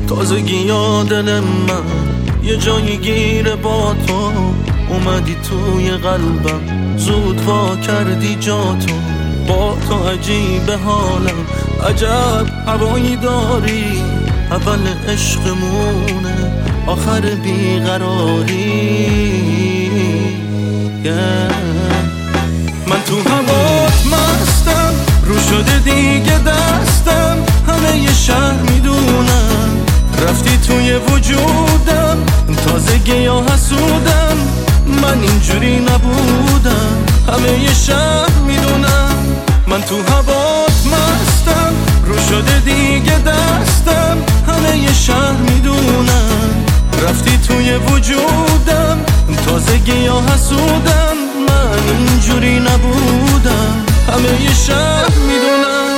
تازگی دل من یه جایی گیره با تو، اومدی توی قلبم زود وا کردی جاتو. با تو عجیب حالم، عجب هوایی داری، اول عشقمونه آخر بیقراری. من تو هوات مستم، رو شده دیگه دستم، همه یه شهر میدونم رفتی توی وجودم. تازگی یا حسودم، من اینجوری نبودم، همه یه شهر میدونم. من تو هوات مستم، رو شده دیگه دستم، همه یه شهر میدونم رفتی توی وجودم. تازگی یا حسودم، من اینجوری نبودم، همه یه شهر میدونم.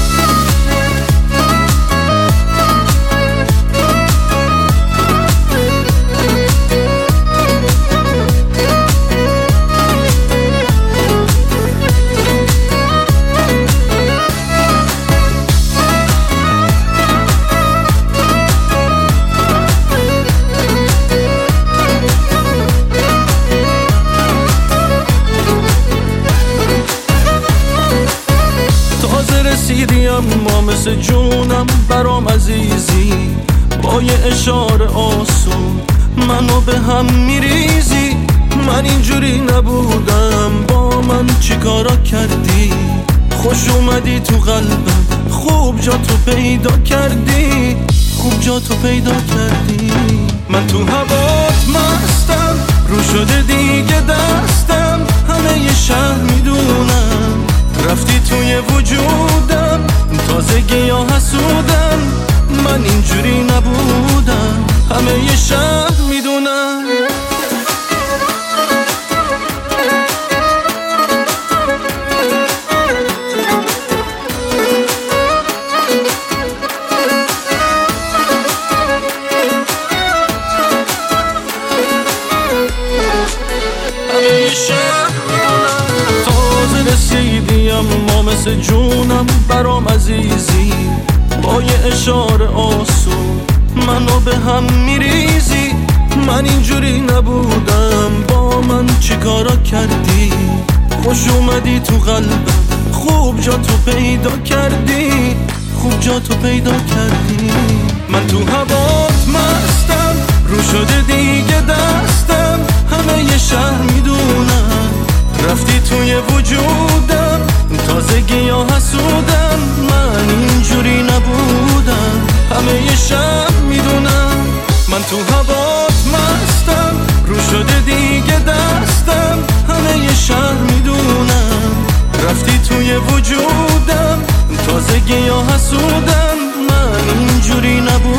رسیدی اما مثل جونم برام عزیزی، با یه اشاره آسون منو به هم میریزی. من اینجوری نبودم، با من چی کارا کردی؟ خوش اومدی تو قلبم، خوب جا تو پیدا کردی، خوب جا تو پیدا کردی. من تو هوات مستم، رو شده دیگه دستم، همه یه شهر میدونم رفتی توی وجودم. تازگی یا حسودم، من اینجوری نبودم، همه یه شهر میدونم. همه یه شهر میدونم. تازه رسیدی اما مثل جونم برام عزیزی، با یه اشاره آسون منو به هم میریزی. من اینجوری نبودم، با من چی کارا کردی؟ خوش اومدی تو قلبم، خوب جا تو پیدا کردی، خوب جا تو پیدا کردی. من تو هوات مستم، رو شده دیگه دستم، همه یه شهر میدونم رفتی توی وجودم. تازگی یا حسودم، من اینجوری نبودم، همه یه شهر میدونم. من تو هوات مستم، رو شده دیگه دستم، همه یه شهر میدونم رفتی توی وجودم. تازگی یا حسودم، من اینجوری نبودم.